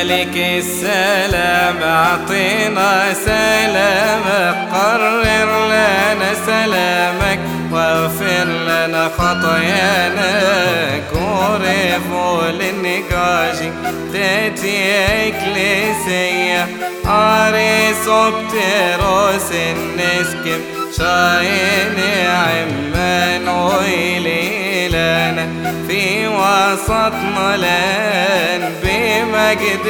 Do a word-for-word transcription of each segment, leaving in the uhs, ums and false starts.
ملك السلام اعطينا سلامك، قرر لنا سلامك واغفر لنا خطايانا. كوريفو للنقاشي تاتي اكليسية عريس وبتروس النسكم شاين عمانويل لنا في وسطنا لان بمجد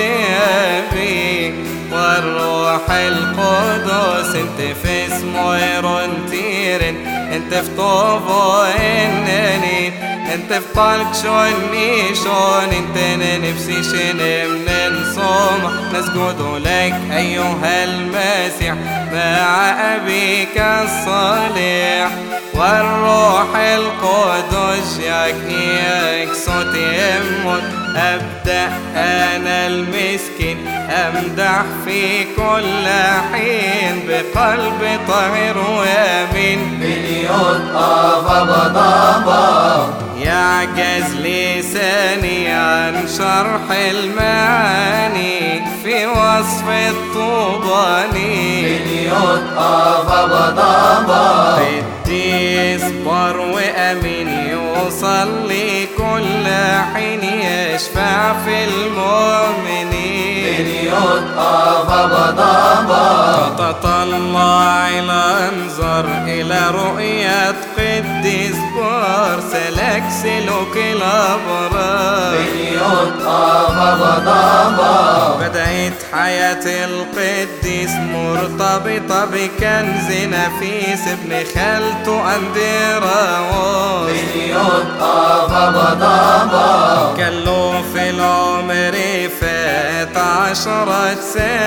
أبي والروح القدس. انت في اسمه يرنتيرن، انت في طوبو انني، انت في طالك شوني شون، انت نفسي شنم ننصوم نسجد لك ايها المسيح مع ابيك الصالح. والروح القدس يحييك صوت يموت. أبدأ أنا المسكين أمدح في كل حين بقلب طاهر وأمين. بنيوت أبا ضبا يعجز لساني عن شرح المعاني في وصف الطوباني. بنيوت أبا ضبا قديس بار وأمين يوصل لكل حين يشفع في المؤمنين. بنيوت أبا ضبا تطلع الأنظر إلى رؤية قديس بار سلك سلوك الأبرار. بنيوت أبا ضبا بدأت حياة القديس مرتبطة بكنز نفيس ابن خالته أندراوس. بنيوت أبا ضبا كان له في العمر فات عشرة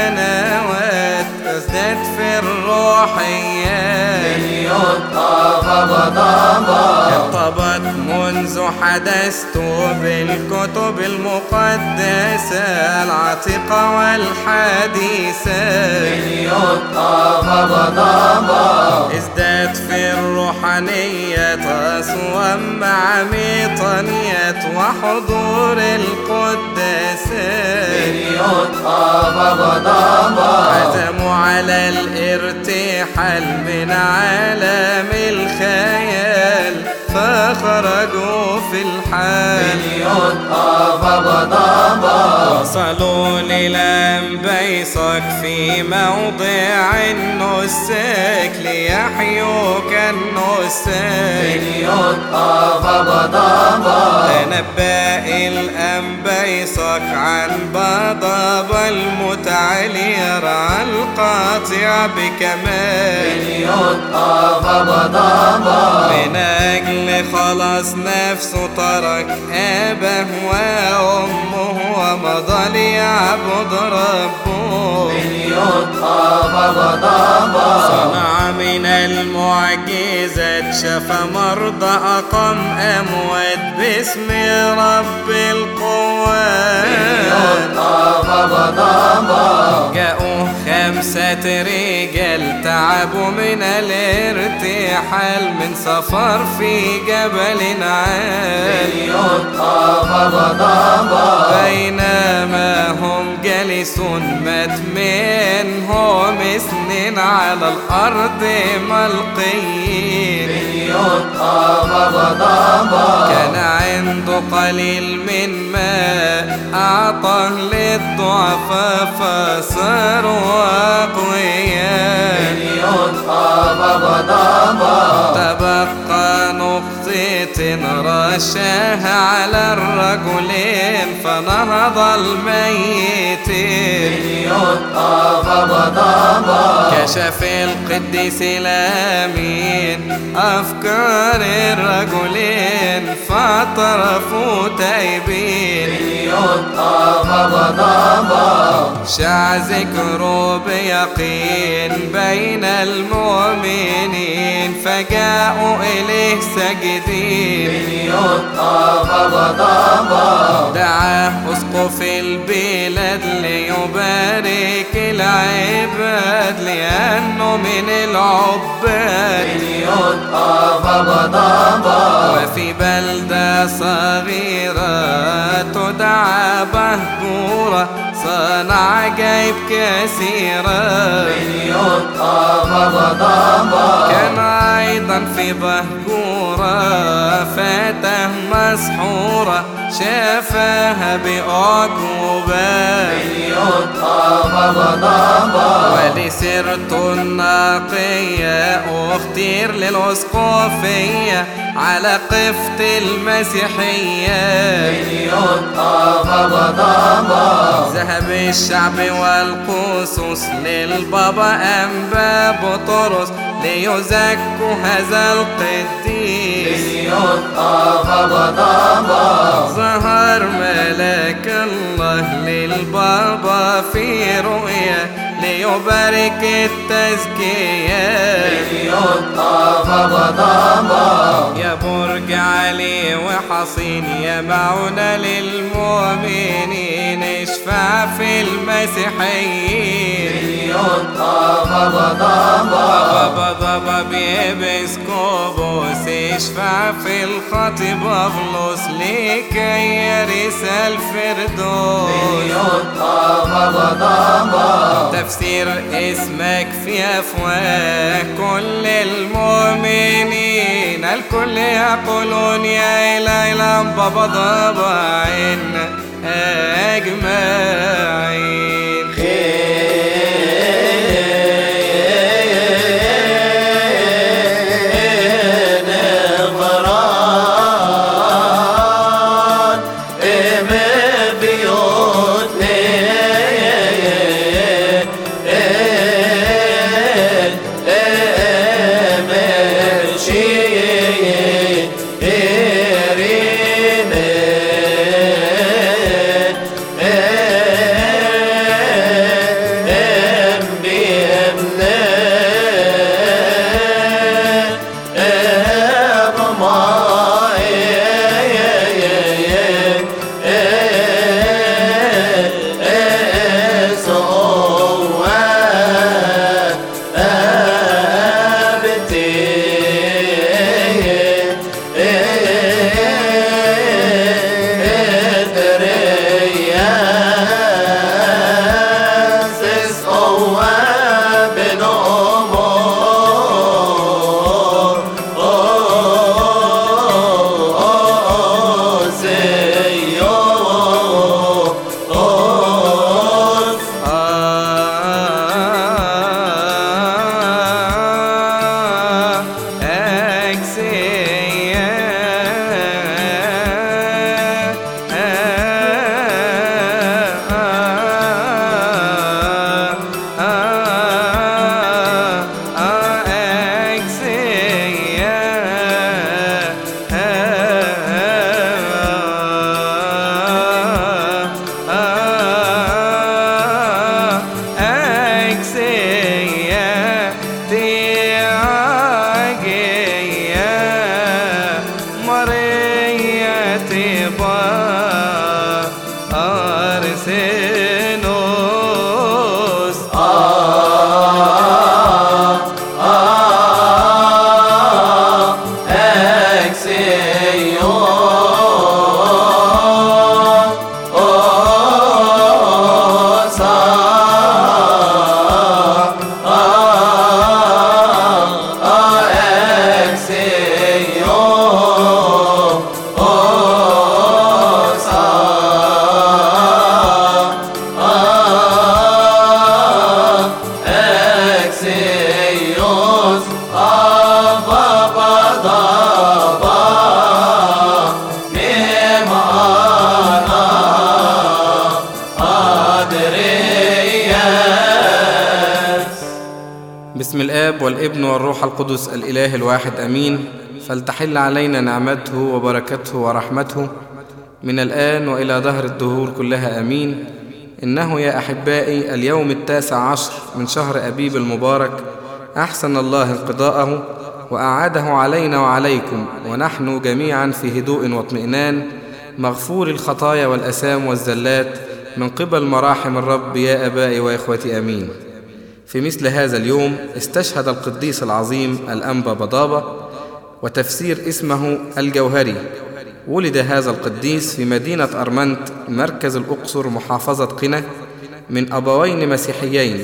سنوات ازداد في الروحيات. بنيوت أبا ضبا ارتبط منذ حدثته بالكتب المقدسة العتيقة والحديثة. بنيوت أبا ضبا ازداد في الروحانية أصوام مع ميطانيات وحضور القداسات. بنيوت أبا ضبا عزموا على الارتحال من عالم الخيال فخرجوا في الحال. بنيوت أبا ضبا وصلوا للأنبيصك في موضع النساك ليحيوا كالنساك. بنيوت أبا ضبا تنبأ الأنبيصك عن بضب المتعالي يرعى القاطع بكمال. بنيوت أبا ضبا من أجل خلاص نفسه ترك أباه وأمه ومضى ليعبد ربه. بنيوت أبا ضبا صنع من المعجزات شفى مرضى أقام أموات باسم رب القوات. بنيوت أبا ضبا جاءوا خمسة رجال تعبوا من الارتحال من سفر في جبل عال. بنيوت أبا ضبا بينما هم جالسون مات منهم اثنين على الأرض ملقيين. بنيوت أبا ضبا كان عنده قليل من ماء أعطاه للضعفاء فصاروا أقوياء. بنيوت أبا ضبا تبقى نقطة رشاها على الرجلين فنهض الميتين. بنيوت أبا ضبا كشف القديس الأمين أفكار الرجلين فاعترفوا تائبين. بنيوت أبا ضبا شاع ذكره بيقين بين المؤمنين فجاءوا إليه ساجدين. بنيوت أبا ضبا دعاه أسقف البلاد ليبارك العباد لأنه من العباد. بنيوت أبا ضبا وفي بلدة صغيرة تدعى بهجورة عجائب كثيرة من يطأ بابا. كان أيضا في بهجورة فتاة مسحورة شافها بأعجوبة من يطأ بابا. ولسيرة النقية اختير للأسقفية على قفة المسيحية. من يطأ بابا. ذهب الشعب والقصص للبابا أنبا بطرس ليزكوا هذا القديس. من يطأ بابا. ظهر ملاك الله للبابا في رؤيا ليبارك التزكية. من يطأ بابا. يا برج عالي وحصين يا معونة للمؤمنين اشفع في المسيحيين. من يطأ بابا. بابا ضبا بإبسكوبوس اشفع في الخاطي بابلوس لكي يرث الفردوس. من يطأ بابا. تفسير اسمك في أفواه كل المؤمنين الكل يقولون يا إله إلا بابا ضبا عنا أجمعين. بسم الآب والابن والروح القدس الإله الواحد أمين. فلتحل علينا نعمته وبركته ورحمته من الآن وإلى دهر الدهور كلها أمين. إنه يا أحبائي اليوم التاسع عشر من شهر أبيب المبارك أحسن الله انقضاءه وأعاده علينا وعليكم، ونحن جميعا في هدوء واطمئنان مغفور الخطايا والأثام والزلات من قبل مراحم الرب يا أبائي وإخوتي أمين. في مثل هذا اليوم استشهد القديس العظيم الأنبا بضابة، وتفسير اسمه الجوهري. ولد هذا القديس في مدينة أرمنت مركز الأقصر محافظة قنا من أبوين مسيحيين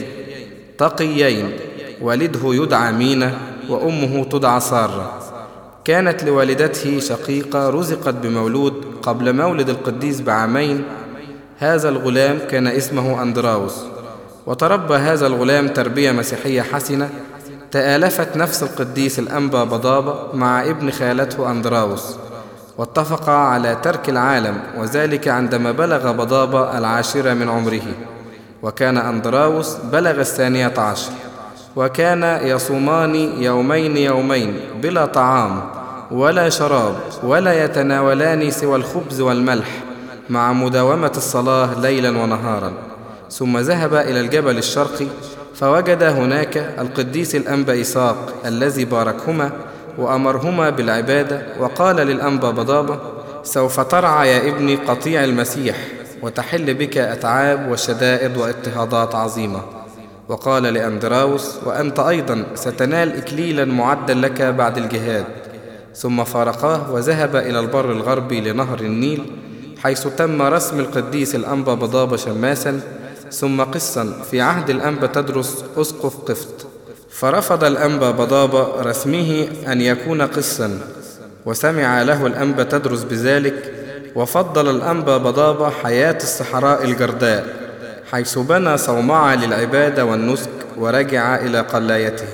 تقيين، والده يدعى مينا وأمه تدعى سارة. كانت لوالدته شقيقة رزقت بمولود قبل مولد القديس بعامين. هذا الغلام كان اسمه أندراوس، وتربى هذا الغلام تربية مسيحية حسنة. تآلفت نفس القديس الأنبا بضابة مع ابن خالته أندراوس، واتفقا على ترك العالم، وذلك عندما بلغ بضابة العاشرة من عمره، وكان أندراوس بلغ الثانية عشر. وكان يصومان يومين يومين بلا طعام ولا شراب، ولا يتناولان سوى الخبز والملح، مع مداومة الصلاة ليلا ونهارا. ثم ذهب إلى الجبل الشرقي، فوجد هناك القديس الأنبا إسحاق الذي باركهما وأمرهما بالعبادة، وقال للأنبا بضابة: سوف ترعى يا ابني قطيع المسيح، وتحل بك أتعاب وشدائد واضطهادات عظيمة. وقال لأندراوس: وأنت أيضا ستنال إكليلا معدا لك بعد الجهاد. ثم فارقاه وذهب إلى البر الغربي لنهر النيل، حيث تم رسم القديس الأنبا بضابة شماسا ثم قسا في عهد الأنبا تدرس أسقف قفط. فرفض الأنبا بضابة رسمه أن يكون قسا، وسمع له الأنبا تدرس بذلك، وفضل الأنبا بضابة حياة الصحراء الجرداء، حيث بنى صومعة للعبادة والنسك ورجع إلى قلايته.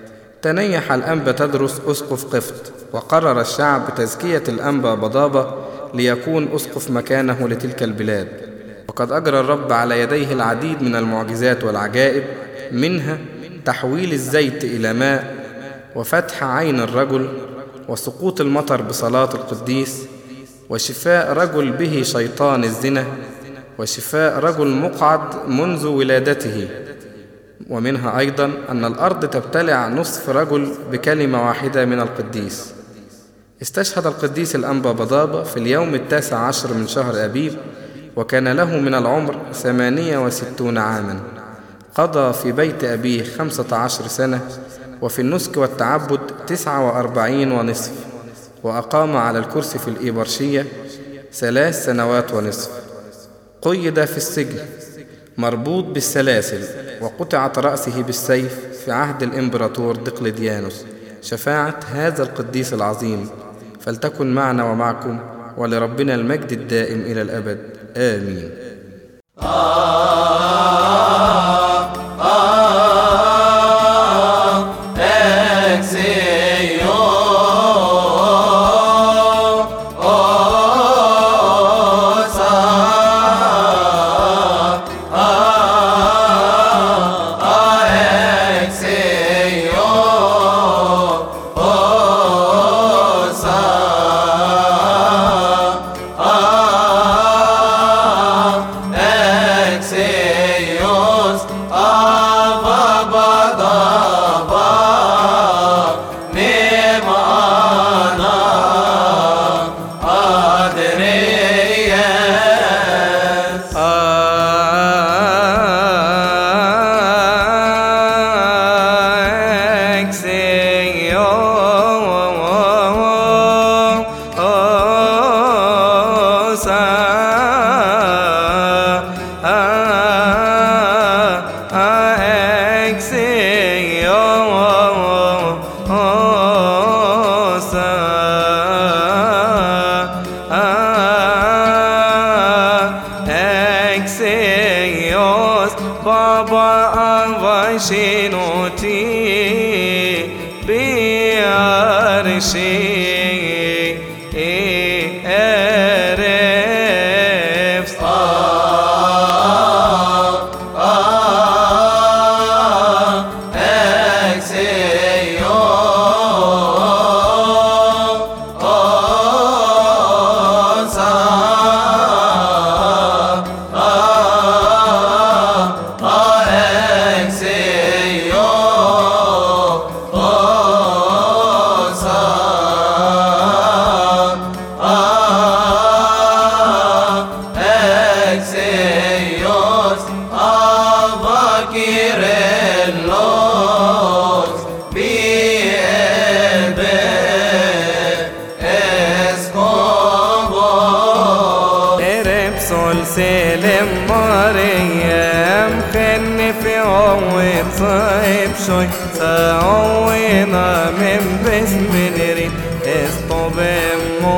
تنيح الأنبا تدرس أسقف قفط، وقرر الشعب تزكية الأنبا بضابة ليكون أسقف مكانه لتلك البلاد. وقد أجرى الرب على يديه العديد من المعجزات والعجائب، منها تحويل الزيت إلى ماء، وفتح عين الرجل، وسقوط المطر بصلاة القديس، وشفاء رجل به شيطان الزنا، وشفاء رجل مقعد منذ ولادته. ومنها أيضا أن الأرض تبتلع نصف رجل بكلمة واحدة من القديس. استشهد القديس الأنبا بضابة في اليوم التاسع عشر من شهر أبيب، وكان له من العمر ثمانية وستون عاما. قضى في بيت أبيه خمسة عشر سنة، وفي النسك والتعبد تسعة وأربعين ونصف، وأقام على الكرسي في الإيبرشية ثلاث سنوات ونصف. قيد في السجن مربوط بالسلاسل، وقطعت رأسه بالسيف في عهد الإمبراطور دقلديانوس. شفاعة هذا القديس العظيم فلتكن معنا ومعكم، ولربنا المجد الدائم إلى الأبد. آمين. Oh طيب شوي سوينا من باسم نريد استوبم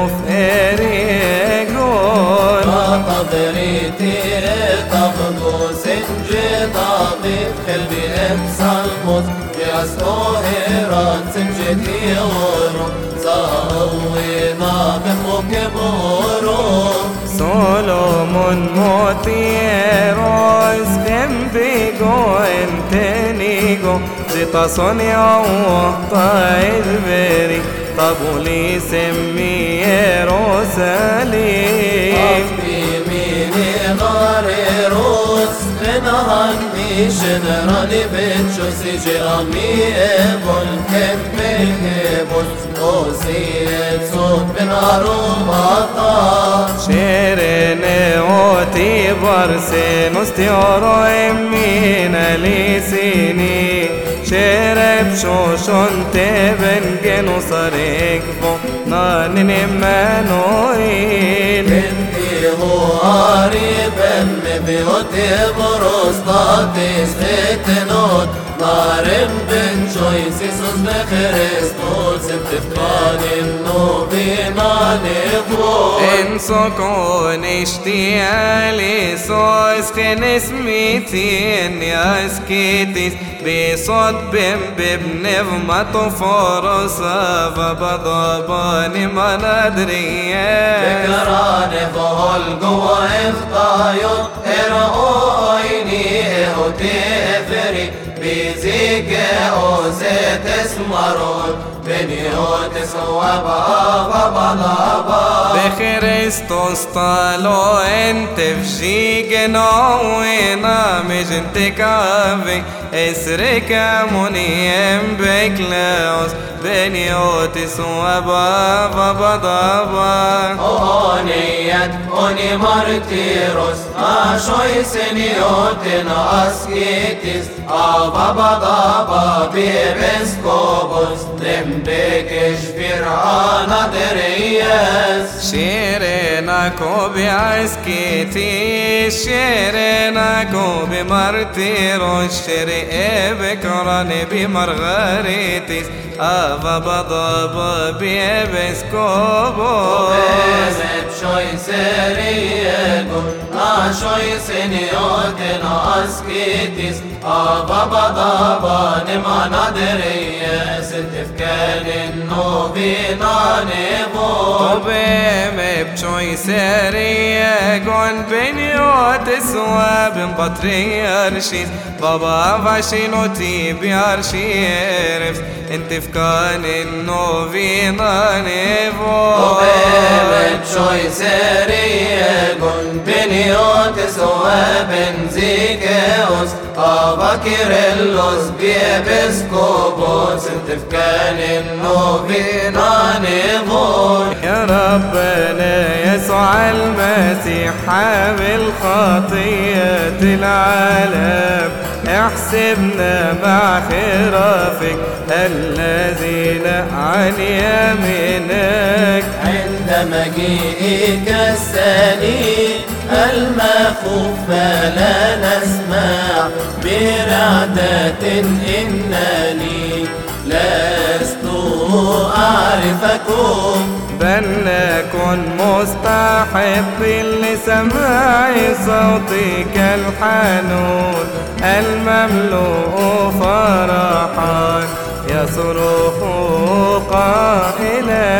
مفقري قول قدريتي تبدو سنجي طبيب قلبي ابصى الموت يسقو هيران سنجتي غرو سوينا بموك بغرو سولومون موتيروس كم بيجو انتنيجو جيتا صنيع وطايد بري طابولي سمي يروساليم أفدي ميني غاري روس بنهاني شنراني بتشو سيجي أمي إبول كم بيهبول أوسيت صوت بنارو مطا شيرين اوتي برسين استيارو امين لسيني شرب شوشون تبن جنو صريق فو نانين منويل انتي هو قريبا ببيوتي بروستاتي ستنوت نارم بن شويسي سوز بخريستوس انتفقاني النوبينا نفوت ان سكون اشتيالي سوز خن اسميتين يا اسكيتيس بصوت بم ببنف ما تفرصا فبضباني ما ندريان فكراني فهول قوة افتايوت ارقويني اهوتي افري بيزيك اوزيت اسمرون بنيوت سوابا بابا بخريستوس طالو انت في جنوينا مش انت كافي اسرك منيم بكلاوس بنيوتس وبابا بابا أونيت أوني مارتيروس أشوي سنيوتن أسكيتس أبا بابا بيبسكوبوس لمبكش فرعان دريس شيريناكو بعسكيتي شيريناكو بمارتيروس شيري بكراني بمرغريتس أبا بابا بيبسكوبوس شوي سريقون أشوي سنيوتن أسكيتس أبا بابا نما ندريس تفكان النوبينا نبو طبيم بشوي سريقون بنيوتس وابن بطريرشيس بابا فاشينوتي بيارشيرفس انت فكان النوبينا نبو طبيم شوي سريقون بنيوتس وابن زيكيوس أبا كيرلس بيبسكوبوس انت فكان النوبينا نبون يا ربنا يسوع المسيح حامل خطية العالم احسبنا مع خرافك الذين عن يمينك عند مجيئك الثاني المخوف فلا نسمع برعدة إنني لست أعرفكم بل نكن مستحب لسماع صوتك الحنون المملوء فرحا يصرخ قائلا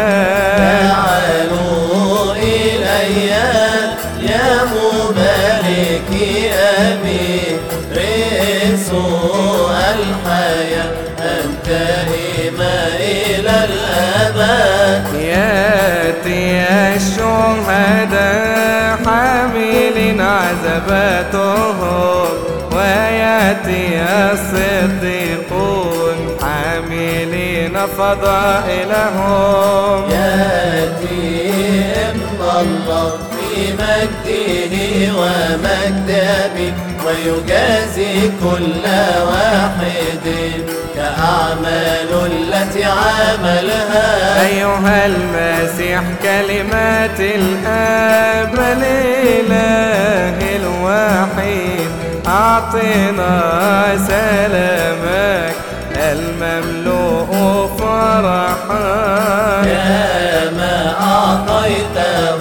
تعالوا إلي يا مباركي أبي رئيس الحياة أنتهما إلى الأبد ياتي الشهداء حاملين عذباتهم وياتي الصديقون حاملين فضائلهم ياتي ابن الله في مجده ومجد أبي ويجازي كل واحد كأعمال التي عملها أيها المسيح كلمات الآب الإله الواحد أعطنا سلامك المملوء فرحا، يا ما أعطيته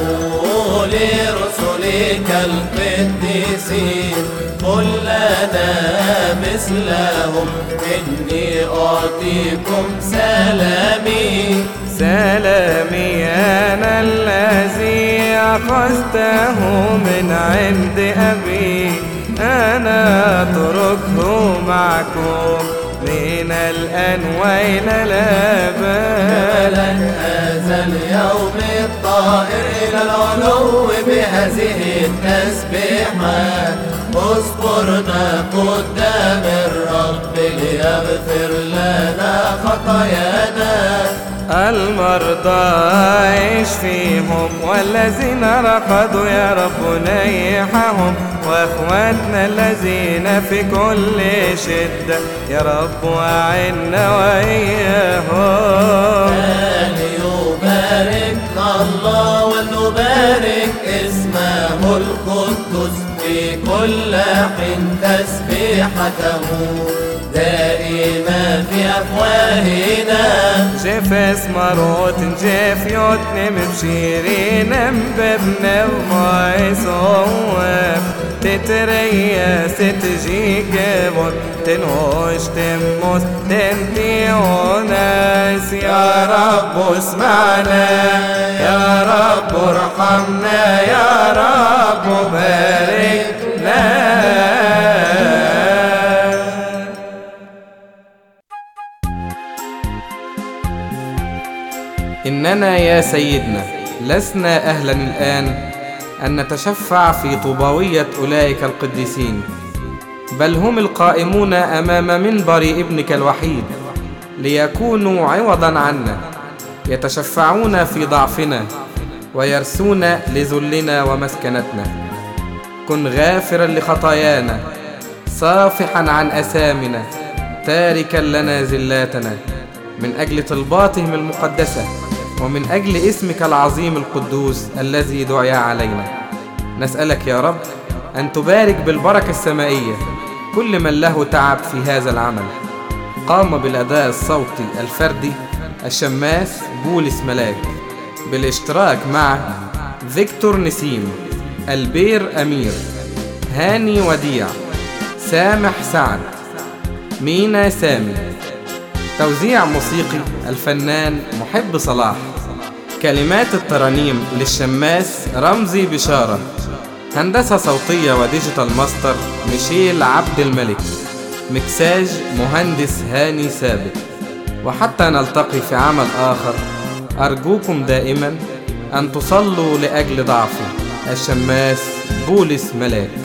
لرسلك القديسين، قل لنا مثلهم إني أعطيكم سلامي. سلامي أنا الذي أخذته من عند أبي، أنا أتركه معكم من الآن وإلى الأبد. هذا اليوم الطائر إلى العلو بهذه التسبيحات، اذكرنا قدام الرب ليغفر لنا خطايانا. المرضى اشفيهم والذين رقدوا يا رب نيحهم، واخواتنا الذين في كل شدة يا رب أعنا وإياهم. فليباركنا الله ونبارك اسمه القدوس في كل حين، تسبيحته دائما في أفواهنا. جف اسمروت جف يوتنم بشيرين ببنا ومايس هواب، تتريا ستجيك بون تنوش تموس تنتي وناس. يا رب اسمعنا، يا رب ارحمنا، يا رب باركنا. إننا يا سيدنا لسنا أهلا الآن أن نتشفع في طوباوية أولئك القديسين، بل هم القائمون أمام منبر ابنك الوحيد ليكونوا عوضا عنا، يتشفعون في ضعفنا ويرثون لذلنا ومسكنتنا. كن غافرا لخطايانا، صافحا عن أثامنا، تاركا لنا زلاتنا، من أجل طلباتهم المقدسة ومن أجل اسمك العظيم القدوس الذي دعي علينا. نسألك يا رب أن تبارك بالبركة السمائية كل من له تعب في هذا العمل. قام بالأداء الصوتي الفردي الشماس بولس ملاك، بالاشتراك مع فيكتور نسيم، البير أمير، هاني وديع، سامح سعد، مينا سامي. توزيع موسيقي الفنان محب صلاح. كلمات الترانيم للشماس رمزي بشارة. هندسة صوتية وديجيتال ماستر ميشيل عبد الملك. مكساج مهندس هاني ثابت. وحتى نلتقي في عمل آخر، أرجوكم دائما أن تصلوا لأجل ضعفي. الشماس بولس ملاك.